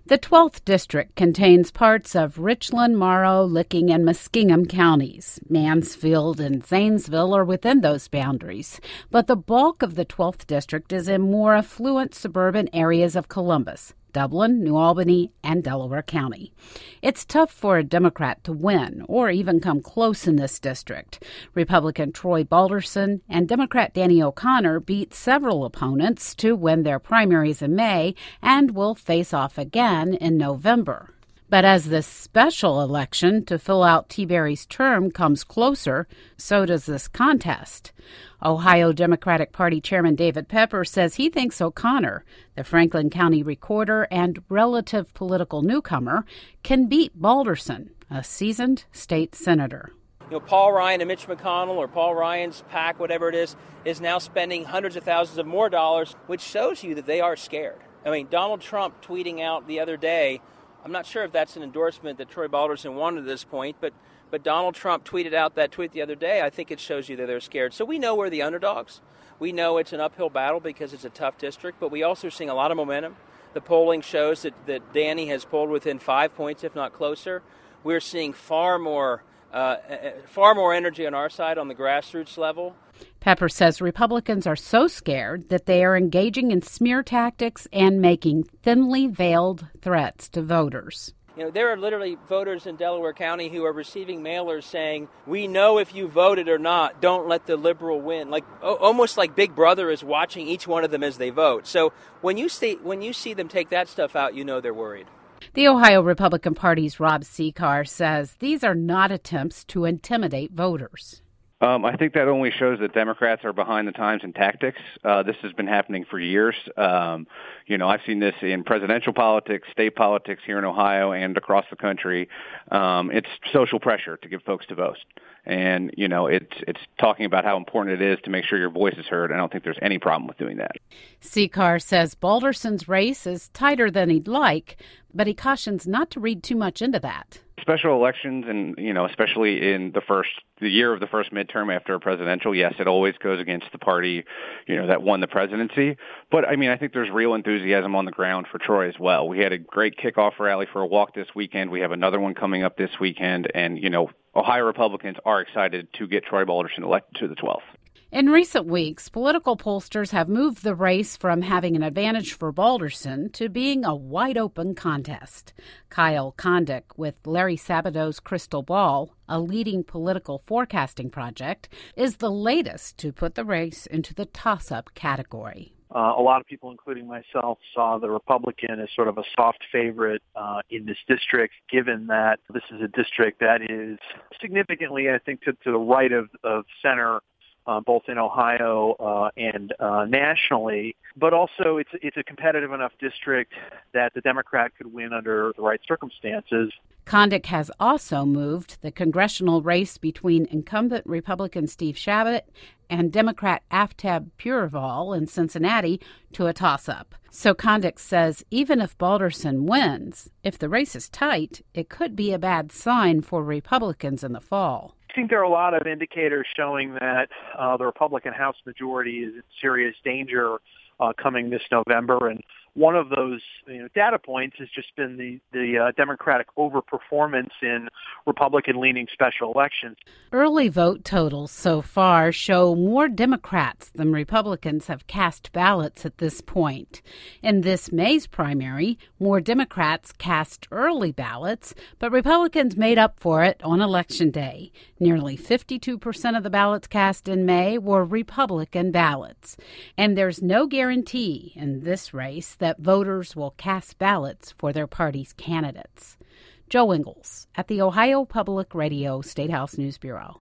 The 12th District contains parts of Richland, Morrow, Licking, and Muskingum counties. Mansfield and Zanesville are within those boundaries, but the bulk of the 12th District is in more affluent suburban areas of Columbus, Dublin, New Albany, and Delaware County. It's tough for a Democrat to win or even come close in this district. Republican Troy Balderson and Democrat Danny O'Connor beat several opponents to win their primaries in May and will face off again in November. But as this special election to fill out T. Berry's term comes closer, so does this contest. Ohio Democratic Party Chairman David Pepper says he thinks O'Connor, the Franklin County recorder and relative political newcomer, can beat Balderson, a seasoned state senator. Paul Ryan and Mitch McConnell, or Paul Ryan's PAC, whatever it is now spending hundreds of thousands of more dollars, which shows you that they are scared. I mean, Donald Trump tweeting out the other day, I'm not sure if that's an endorsement that Troy Balderson wanted at this point, but Donald Trump tweeted out that tweet the other day. I think it shows you that they're scared. So we know we're the underdogs. We know it's an uphill battle because it's a tough district, but we also are seeing a lot of momentum. The polling shows that Danny has polled within 5 points, if not closer. We're seeing far more energy on our side on the grassroots level. Pepper says Republicans are so scared that they are engaging in smear tactics and making thinly veiled threats to voters. There are literally voters in Delaware County who are receiving mailers saying, we know if you voted or not, don't let the liberal win. Almost like Big Brother is watching each one of them as they vote. So when you see them take that stuff out, you know they're worried. The Ohio Republican Party's Rob Sekar says these are not attempts to intimidate voters. I think that only shows that Democrats are behind the times in tactics. This has been happening for years. I've seen this in presidential politics, state politics here in Ohio and across the country. It's social pressure to get folks to vote. And, it's talking about how important it is to make sure your voice is heard. I don't think there's any problem with doing that. Sekar says Balderson's race is tighter than he'd like, but he cautions not to read too much into that. Special elections and, especially in the year of the first midterm after a presidential, yes, it always goes against the party, that won the presidency. But, I think there's real enthusiasm on the ground for Troy as well. We had a great kickoff rally for a walk this weekend. We have another one coming up this weekend. And, Ohio Republicans are excited to get Troy Balderson elected to the 12th. In recent weeks, political pollsters have moved the race from having an advantage for Balderson to being a wide-open contest. Kyle Kondik with Larry Sabadow's Crystal Ball, a leading political forecasting project, is the latest to put the race into the toss-up category. A lot of people, including myself, saw the Republican as sort of a soft favorite in this district, given that this is a district that is significantly, I think, to the right of center, both in Ohio and nationally. But also it's a competitive enough district that the Democrat could win under the right circumstances. Kondik has also moved the congressional race between incumbent Republican Steve Chabot and Democrat Aftab Pureval in Cincinnati to a toss-up. So Kondik says even if Balderson wins, if the race is tight, it could be a bad sign for Republicans in the fall. I think there are a lot of indicators showing that the Republican House majority is in serious danger coming this November, and one of those data points has just been the Democratic overperformance in Republican-leaning special elections. Early vote totals so far show more Democrats than Republicans have cast ballots at this point. In this May's primary, more Democrats cast early ballots, but Republicans made up for it on Election Day. Nearly 52% of the ballots cast in May were Republican ballots. And there's no guarantee in this race that voters will cast ballots for their party's candidates. Joe Ingles at the Ohio Public Radio State House News Bureau.